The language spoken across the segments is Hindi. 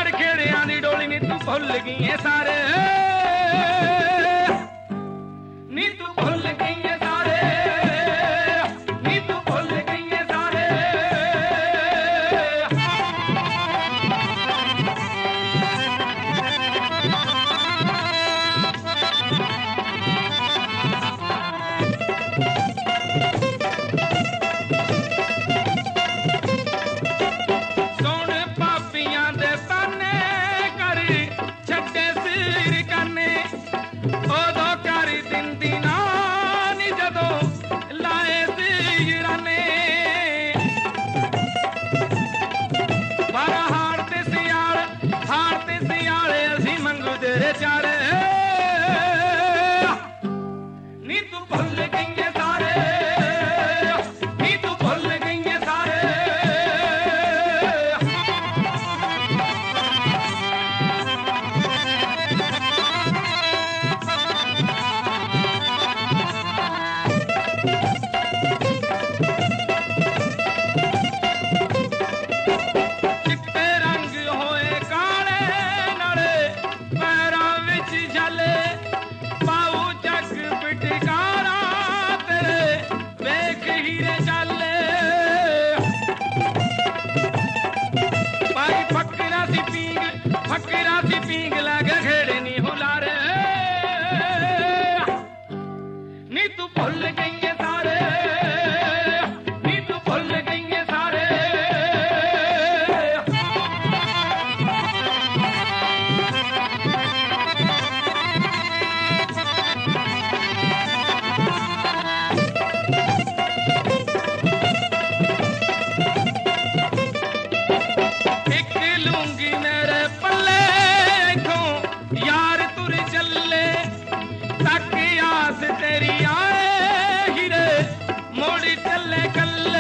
यार खेड़ियां दी डोली नी तू भुल गई है सारे नी तू भुल गई है सारे नी तू भुल गई है सारे सोन पापियां दे ताने कर छड्डे सिर कन्ने ओदो करी दिंदी नानी जदों लाए सिराने बारा हार ते सियाल असी मंगदे चारे नी तू भुल गई है सारे नी तू भुल गई है सारे चिट्टे रंग होए काले नाले पैरां विच झले पाऊ जग पिटकारा तेरे वेख हीरे चाले पाई फकरा सी पींग लगे खेड़े नी हुलारे नी तू भुल गई है सारे नी तू भुल गई है सारे एक लूंगी मेरे पल्ले इथों यार तुर चले तक आस तेरी आए हीरे मोड़ी चले कल्ले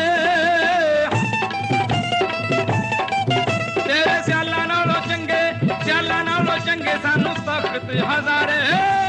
तेरे स्याला नालों चंगे सानू तख्त हजारे